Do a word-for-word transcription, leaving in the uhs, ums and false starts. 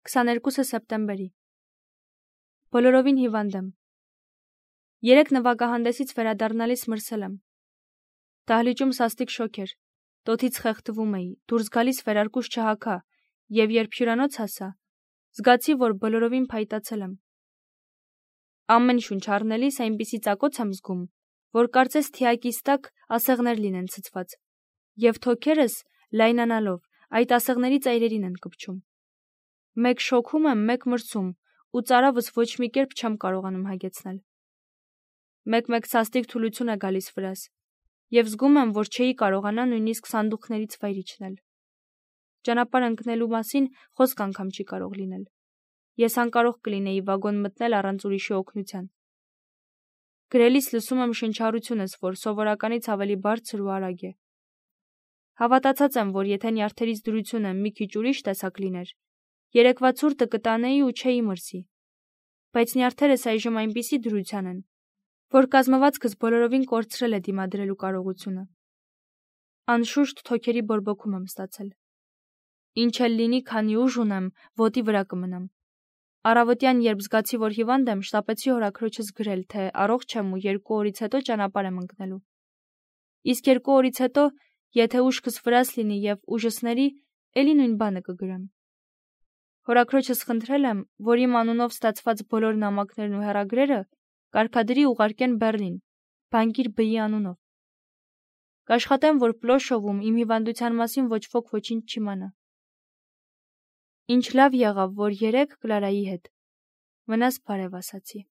քսաներկուսը սեպտեմբերի։ Բոլորովին հիվանդ եմ։ Երեք նվագահանդեսից վերադառնալիս մրսել եմ։ Դահլիճում սաստիկ շոկ էր, տոթից խեղդվում էի, դուրս գալիս վերարկուս չհագա, և երբ հյուրանոց հասա, զգացի, որ բոլորովին փայտացել եմ։ Ամեն շունչ առնելիս այնպիսի ծակոց եմ զգում, որ կարծես թիակիս տակ ասեղներ լինեն ցցված, և թոքերս, լայնանալով, այդ ասեղների ծայրերին են կպչում։ Մեկ շոքում եմ, մեկ մրսում, ու ծարավս ոչ մի կերպ չեմ կարողանում հագեցնել։ Մեկ-մեկ սաստիկ թուլություն է գալիս վրաս, և զգում եմ, որ չէի կարողանա նույնիսկ սանդուղքներից վայր իջնել։ Ճանապարհ ընկնելու մասին խոսք անգամ չի կարող լինել։ Ես անկարող կլինեի վագոն մտնել առանց ուրիշի օգնության։ Գրելիս լսում եմ շնչառությունս, որ սովորականից ավելի բարձր ու արագ է։ Հավատացած եմ, որ եթե նյարդերից դրությունը մի քիչ ուրիշ տեսակ լիներ, երեկվա ցուրտը կտանեի ու չէի մրսի։ Բայց նյարդերս այժմ այնպիսի դրության են, որ կազմվածքս բոլորովին կորցրել է դիմադրելու կարողությունը։ Անշուշտ թոքերի բորբոքում եմ ստացել։ Ինչ էլ լինի, քանի ուժ ունեմ, ոտի վրա կմնամ։ Առավոտյան, երբ զգացի, որ հիվանդ եմ, շտապեցի հորաքրոջս գրել, թե առողջ եմ ու երկու օրից հետո ճանապարհ եմ ընկնելու։ Իսկ երկու օրից հետո, եթե ուշքս վրաս լինի և ուժս ների, էլի նույն բանը կգրեմ։ Հորաքրոջս խնդրել եմ, որ իմ անունով ստացված բոլոր նամակներն ու հեռագրերը կարգադրի ուղարկեն Բեռլին, բանկիր Բ-ի անունով։ Կաշխատեմ, որ Պլոշովում իմ հիվանդության մասին ոչ ոք ոչինչ չիմանա։ Ինչ լավ եղավ, որ երեկ Կլարայի հետ։ Մնաս բարև ասացի։